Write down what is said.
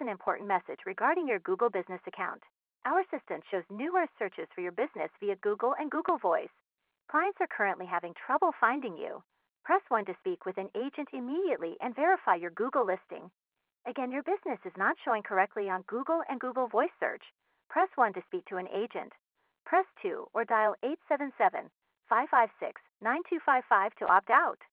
an important message regarding your Google Business account. Our assistant shows numerous searches for your business via Google and Google Voice. Clients are currently having trouble finding you. Press 1 to speak with an agent immediately and verify your Google listing. Again, your business is not showing correctly on Google and Google Voice search. Press 1 to speak to an agent. Press 2 or dial 877-556-9255 to opt out.